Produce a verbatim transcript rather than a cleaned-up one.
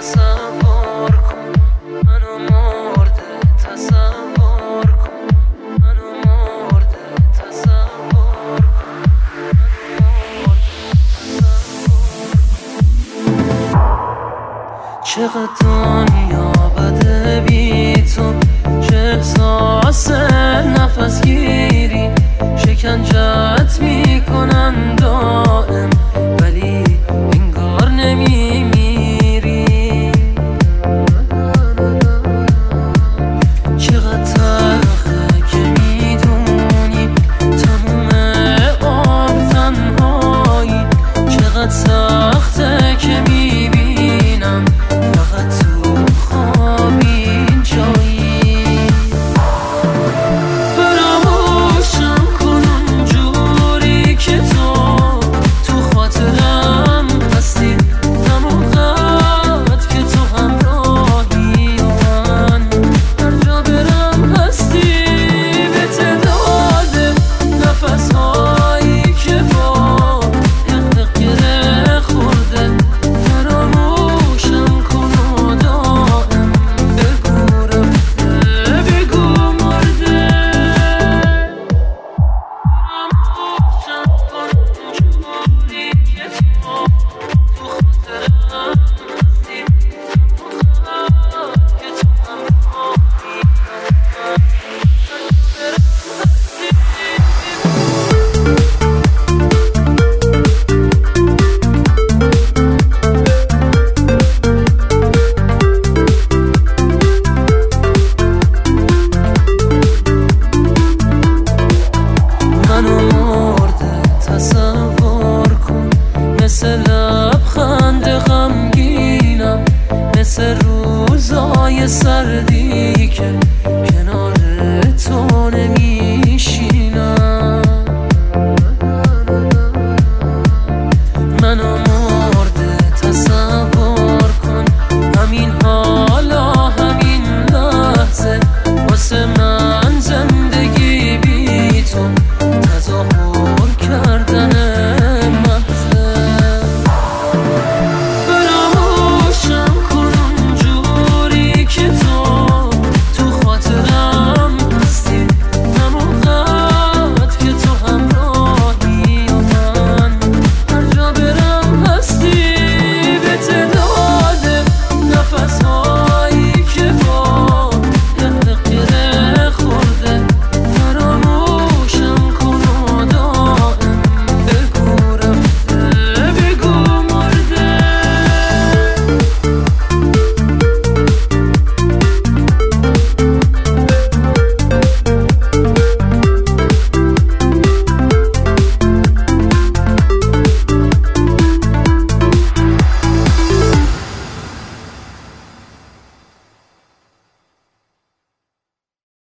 تصور کن منو مرده، تصور کن منو مرده، تصور کن منو مرده. چقدر دنیا بده بی تو، چه احساس نفس گیری شکنجت میکنن دائم، ولی انگار نمیمیری. چقدر تلخه که میدونی تموم عمر تنهایی، چقدر سخته که میبینم فقط تو خواب این جایی. فراموشم کن اونجوری که تو تو خاطرم هستی، همون قد که تو همراهی و من هر جا برم هستی. به تعداد نفسهایی که با حق گره خورده، فراموشم کن و دائم بگو رفته، بگو مرده. فراموشم کن اونجوری که تو تو خاطرم هستی، همون خواهد که تو همراهی من هر منو مرده، تصور کن مثل لبخند غمگینم، مثل روزای سردی که